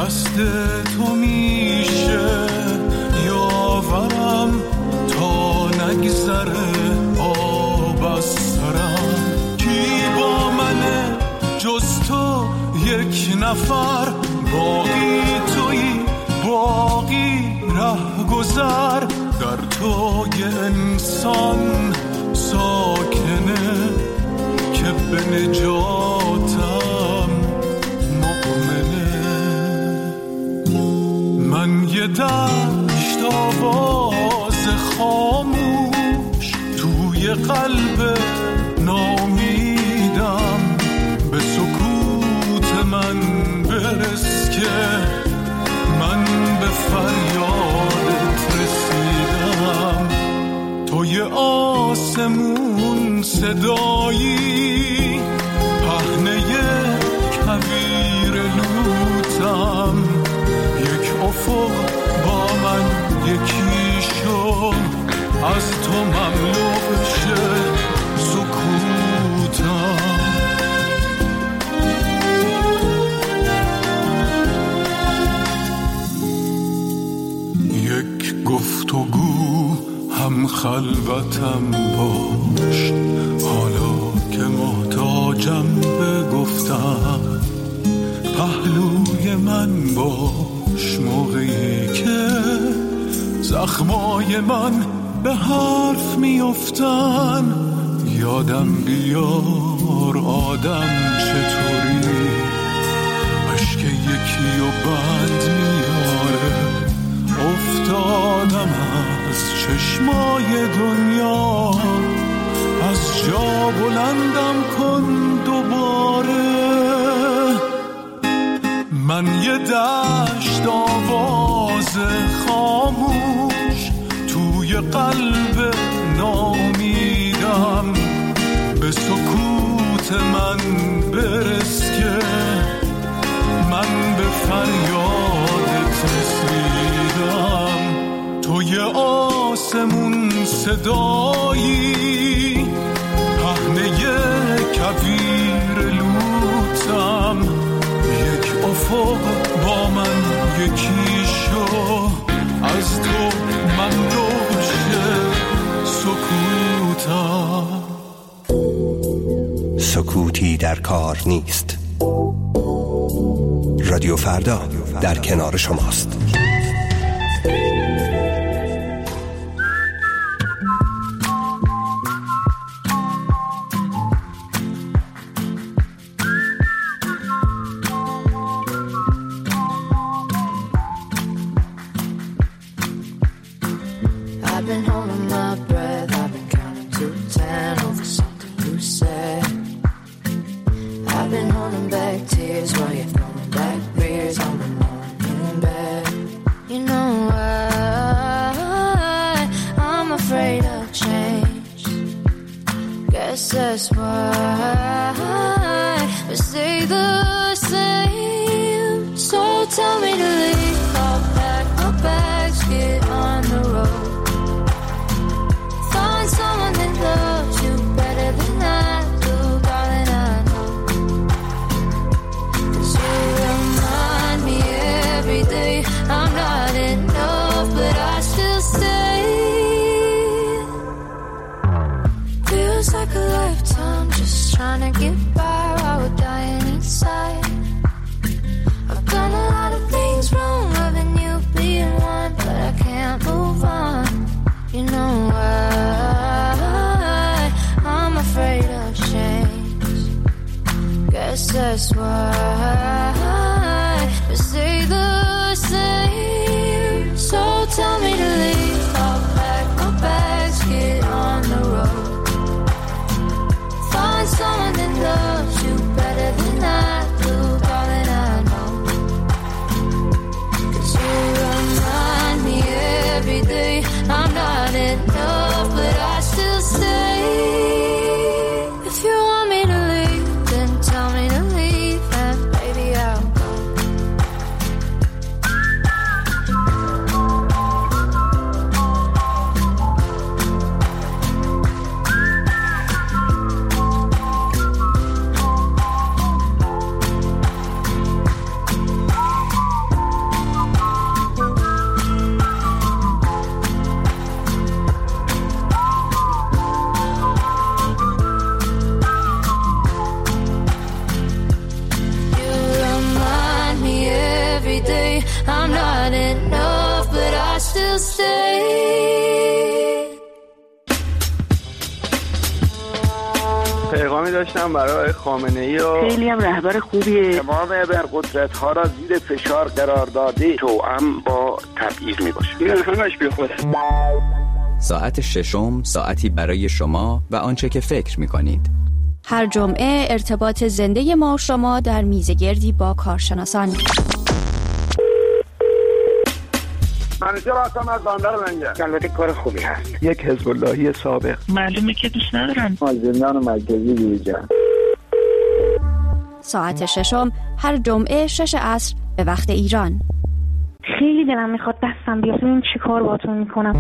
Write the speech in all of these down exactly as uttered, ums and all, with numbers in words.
دست تو میشه یاورم تا نگذره آب از سرم. کی با منه جز تو یک نفر، باقی تویی باقی ره گذر. در تو یه انسان ساکنه که به نجاتم مؤمنه. من یه دشت آواز خاموش توی قلب نامیدم، به سکوت من برس که من به فریادت رسیدم. توی آسمون صدایی پهنه کویر لوتم، یک افق با من یکی شو، از تو مملو شه سکوتم. یک گفتگو هم خلوتم باش، حالا که محتاجم به گفتم. پهلوی من باش موقعی که زخمای من به حرف میافتن. یادم بیار آدم چطوری عشق یکی و بند میاره. افتادم از چشمای دنیا، از جا بلندم کن دوباره. من یه دشت آواز خاموش توی قلب نامیدم، به سکوت من برس که من به فریادت رسیدم. توی آسمون صدایی پهنه کویر لوتم، یک افق با من یکی شو، از تو مملو شه سکوتم. سکوتی در کار نیست. رادیو فردا در کنار شماست. پیامی داشتم برای خامنه‌ای و خیلی هم رهبر خوبیه. تمام ابرقدرت ها را زیر فشار قرار داده، توأم با تبعیض میباشه. این همش بیخوده. ساعت ششم، ساعتی برای شما و آنچه که فکر می‌کنید. هر جمعه ارتباط زنده ما و شما در میزگردی با کارشناسان. منیجر هستم از بندر منجر. البته کار خوبی هست. یک حزب اللهی سابق. معلومه که دوست ندارن. از زندان مرکزی بیرون. ساعت ششم هر جمعه شش عصر به وقت ایران. خیلی دلم میخواد دستم بیاد ببینم چی کار باهاتون میکنم.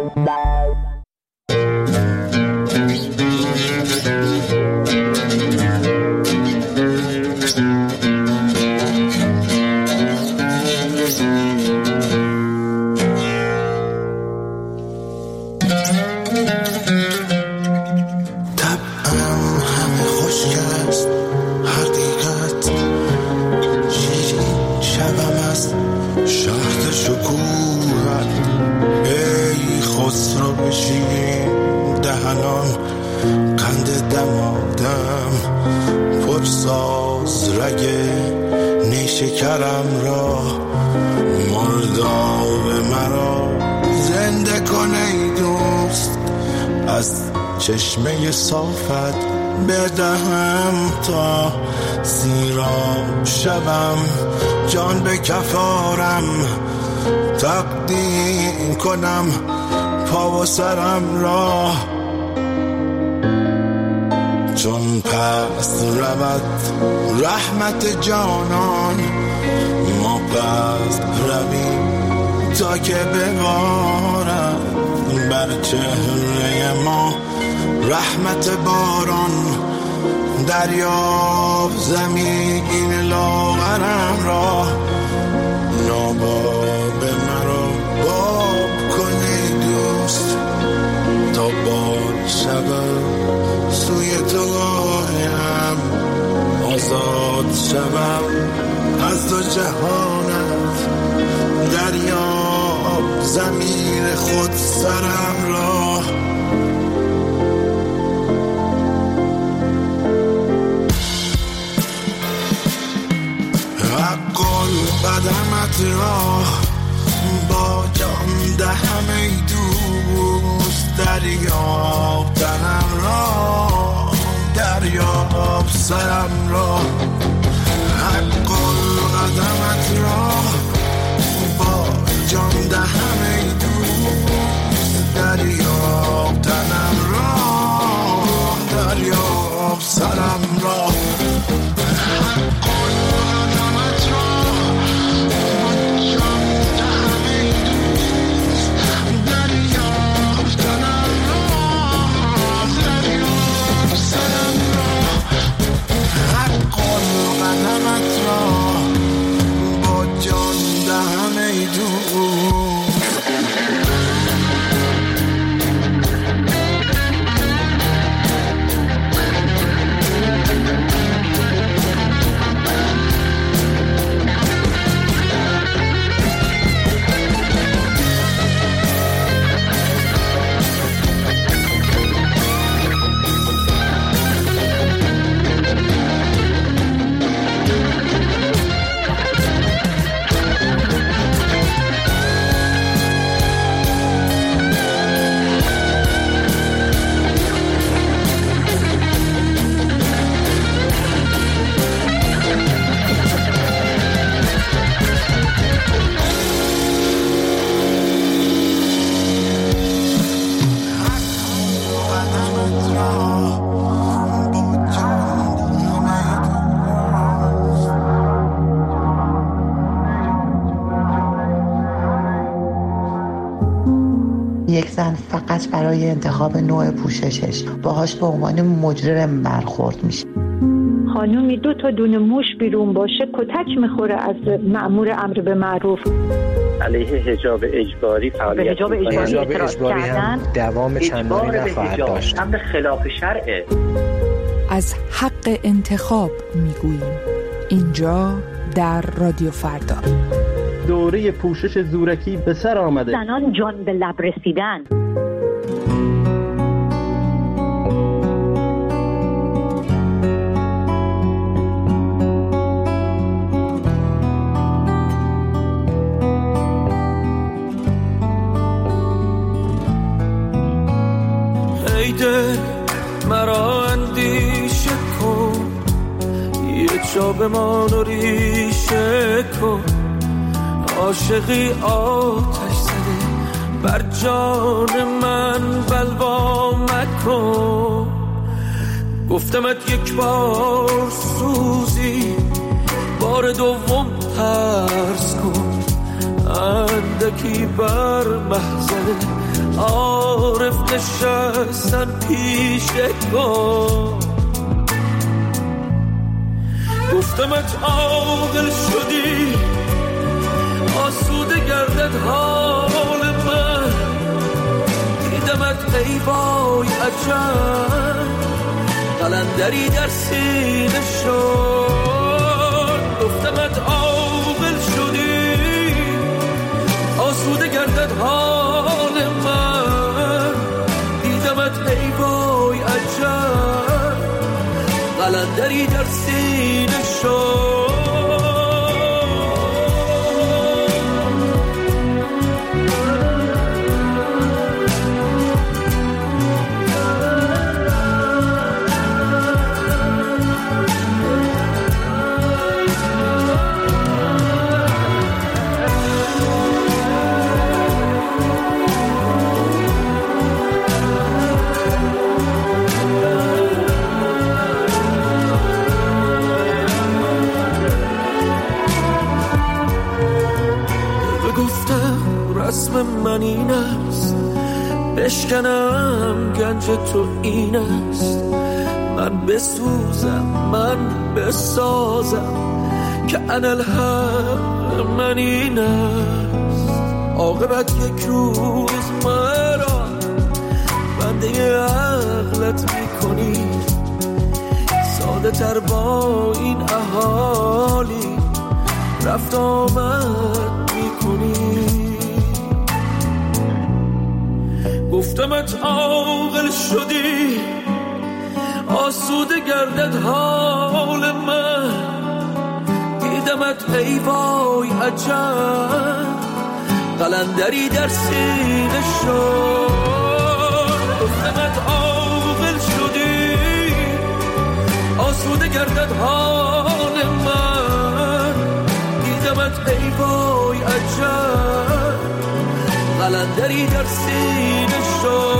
قند دمادم پرساز رگه نیشکرم را مرداب مرا زنده کنه ای دوست، از چشمه صافت بدهم تا سیراب شبم، جان به کفارم تقدیم کنم پا و سرم را، چون پس رود رحمت جانان ما پس رویم تا که ببارد بر چهره ما رحمت باران، دریاب زمین لاغرم را، ناباب مرا باب کنی دوست تا بار شود سوی تو راهم، آزاد شوم از دو جهانت، دریاب زمین خود سرم را. حقل قدمت را با جان دهم ای دوست، دریاب تنم را، دریاب سرم را. حقل قدمت را با جان دهم ای دوست، دریاب تنم را، دریاب سرم را. یک زن فقط برای انتخاب نوع پوششش باهاش به عنوان مجرم برخورد میشه. خانومی دو تا دونه موش بیرون باشه کتک میخوره از مأمور امر به معروف. علیه حجاب اجباری فعالیت حجاب اجباری, حجاب اجباری هم دوام چندانی نخواهد داشت. امر خلاف شرعه. از حق انتخاب میگوییم اینجا در رادیو فردا. دوره پوشش زورکی به سر آمده. زنان جان به لب رسیدن. ای دل مرا اندیشه کن، یه جا بمان و ریشه کن. عاشقی آتش زده بر جان من بلوا مکن. گفتمت یک بار سوزی، بار دوم ترس کن. اندکی بر محضر عارف نشستن پیش کن. گفتمت عاقل شدی، آسوده گردد حال من. دیدمت ای وای عجب، قلندری در سینه شد. گفتمت عاقل شدی، آسوده گردد حال من. دیدمت ای وای عجب، قلندری در سینه شد. رسم من این است، بشکنم گنج تو این است. من بسوزم من بسازم که انا الحق من این است. عاقبت یک روز مرا بنده عقلت میکنی، ساده تر با این اهالی رفت آمد میکنی. گفتمت عاقل شدی، آسوده گردد حال من. دیدمت ای وای عجب، قلندری در سینه شد. گفتمت عاقل شدی، آسوده گردد حال من. دیدمت ای وای عجب، قلندری در سینه شد.